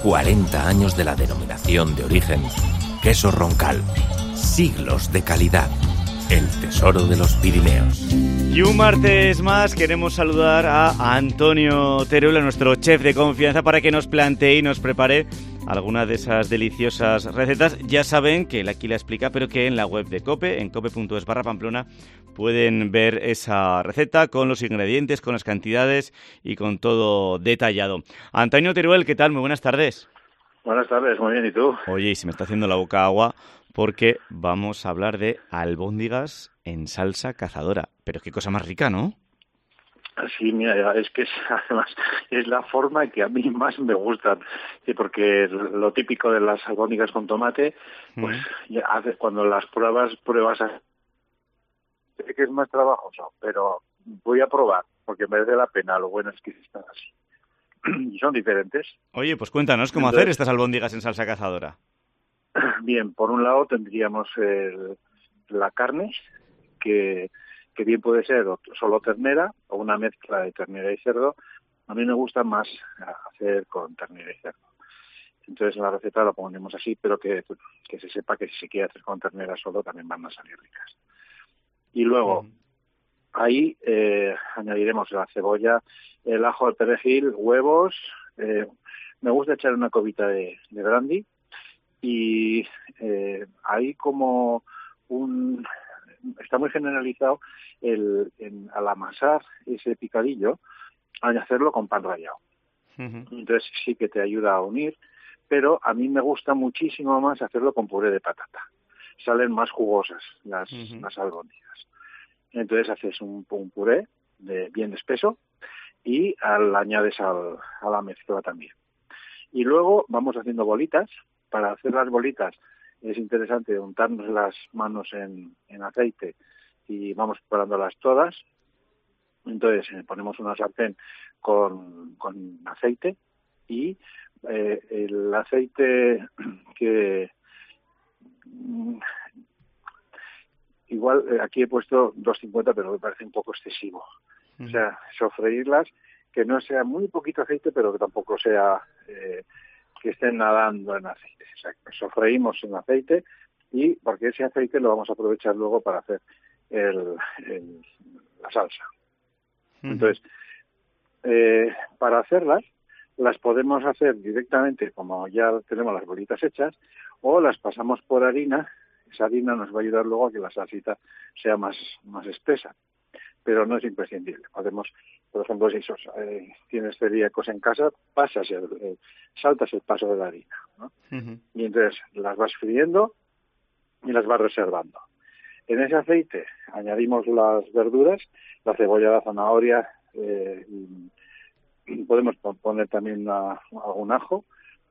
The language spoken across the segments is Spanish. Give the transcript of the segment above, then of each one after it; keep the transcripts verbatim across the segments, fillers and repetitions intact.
cuarenta años de la denominación de origen Queso Roncal. Siglos de calidad. El tesoro de los Pirineos. Y un martes más queremos saludar a Antonio Teruel, nuestro chef de confianza, para que nos plantee y nos prepare alguna de esas deliciosas recetas. Ya saben que él aquí la explica, pero que en la web de COPE, en cope.es barra Pamplona, pueden ver esa receta con los ingredientes, con las cantidades y con todo detallado. Antonio Teruel, ¿qué tal? Muy buenas tardes. Buenas tardes, muy bien, ¿y tú? Oye, y se me está haciendo la boca agua porque vamos a hablar de albóndigas en salsa cazadora. Pero qué cosa más rica, ¿no? Sí, mira, es que es, además es la forma que a mí más me gusta, porque lo típico de las albóndigas con tomate, pues mm. ya haces, cuando las pruebas, pruebas a... sé que es más trabajoso, pero voy a probar, porque merece la pena, lo bueno es que están así. Y son diferentes. Oye, pues cuéntanos cómo Entonces, hacer estas albóndigas en salsa cazadora. Bien, por un lado tendríamos el, la carne, que... que bien puede ser solo ternera o una mezcla de ternera y cerdo. A mí me gusta más hacer con ternera y cerdo. Entonces en la receta lo ponemos así, pero que, que se sepa que si se quiere hacer con ternera solo también van a salir ricas. Y luego, mm. ahí eh, añadiremos la cebolla, el ajo, el perejil, huevos. Eh, me gusta echar una cubita de, de brandy. Y eh, ahí como un... está muy generalizado el, el, al amasar ese picadillo, al hacerlo con pan rallado. Uh-huh. Entonces sí que te ayuda a unir, pero a mí me gusta muchísimo más hacerlo con puré de patata. Salen más jugosas las, uh-huh. las albóndigas. Entonces haces un, un puré de, bien espeso y al, añades al, a la mezcla también. Y luego vamos haciendo bolitas. Para hacer las bolitas es interesante untarnos las manos en, en aceite y vamos preparándolas todas. Entonces eh, ponemos una sartén con, con aceite y eh, el aceite que mm, igual eh, aquí he puesto doscientos cincuenta, pero me parece un poco excesivo. Mm. O sea, sofreírlas, que no sea muy poquito aceite, pero que tampoco sea eh, que estén nadando en aceite. O sea, sofreímos en aceite y porque ese aceite lo vamos a aprovechar luego para hacer el, el, la salsa. Uh-huh. Entonces, eh, para hacerlas, las podemos hacer directamente como ya tenemos las bolitas hechas, o las pasamos por harina. Esa harina nos va a ayudar luego a que la salsita sea más, más espesa, pero no es imprescindible. Podemos, por ejemplo, si sos, eh, tienes celíacos en casa, pasas el, el, saltas el paso de la harina, ¿no? Uh-huh. Y entonces las vas friendo y las vas reservando. En ese aceite añadimos las verduras, la cebolla, la zanahoria, eh, y podemos poner también una, algún ajo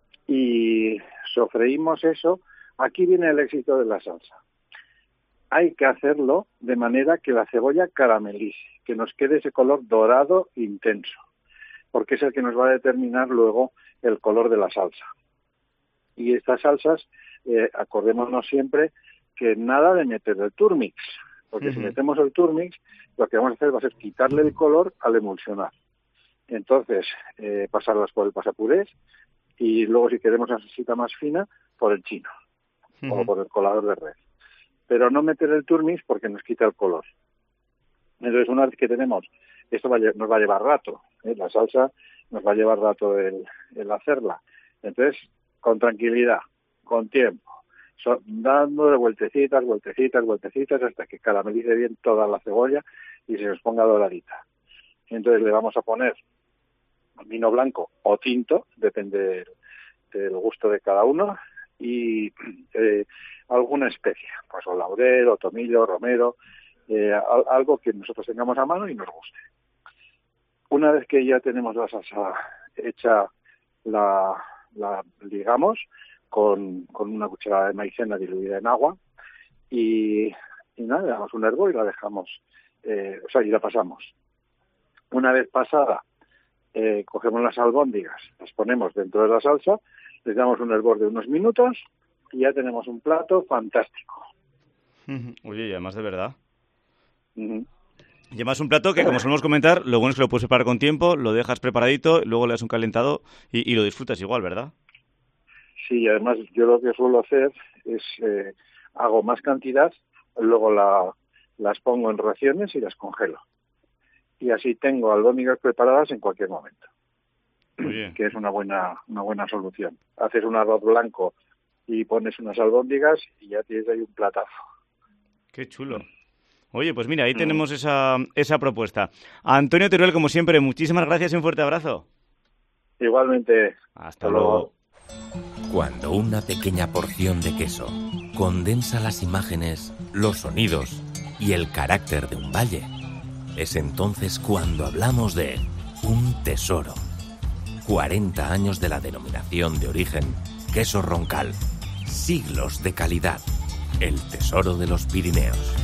y sofreímos eso. Aquí viene el éxito de la salsa. Hay que hacerlo de manera que la cebolla caramelice, que nos quede ese color dorado intenso, porque es el que nos va a determinar luego el color de la salsa. Y estas salsas, eh, acordémonos siempre que nada de meter el turmix, porque uh-huh. si metemos el turmix, lo que vamos a hacer va a ser quitarle el color al emulsionar. Entonces, eh, pasarlas por el pasapurés y luego si queremos una salsita más fina, por el chino uh-huh. o por el colador de red. Pero no meter el turmix porque nos quita el color. Entonces, una vez que tenemos, esto va a, nos va a llevar rato, ¿eh? La salsa nos va a llevar rato el, el hacerla. Entonces, con tranquilidad, con tiempo, so, dándole vueltecitas, vueltecitas, vueltecitas, hasta que caramelice bien toda la cebolla y se nos ponga doradita. Entonces le vamos a poner vino blanco o tinto, depende del, del gusto de cada uno, y eh, alguna especia, pues o laurel, o tomillo, romero, eh, algo que nosotros tengamos a mano y nos guste. Una vez que ya tenemos la salsa hecha, la, la ligamos con, con una cucharada de maicena diluida en agua y, y nada, le damos un hervor y la dejamos, eh, o sea, y la pasamos. Una vez pasada, eh, cogemos las albóndigas, las ponemos dentro de la salsa, les damos un hervor de unos minutos y ya tenemos un plato fantástico. Oye, y además de verdad. Uh-huh. Y además un plato que, como solemos comentar, lo bueno es que lo puedes preparar con tiempo, lo dejas preparadito, luego le das un calentado y, y lo disfrutas igual, ¿verdad? Sí, además yo lo que suelo hacer es, eh, hago más cantidad, luego la, las pongo en raciones y las congelo. Y así tengo albóndigas preparadas en cualquier momento. Muy bien. Que es una buena, una buena solución. Haces un arroz blanco y pones unas albóndigas y ya tienes ahí un platazo. Qué chulo. Oye, pues mira, ahí mm. tenemos esa, esa propuesta. Antonio Teruel, como siempre, muchísimas gracias y un fuerte abrazo. Igualmente. Hasta, Hasta luego. Cuando una pequeña porción de queso condensa las imágenes, los sonidos y el carácter de un valle, es entonces cuando hablamos de un tesoro. cuarenta años de la denominación de origen Queso Roncal. Siglos de calidad. El tesoro de los Pirineos.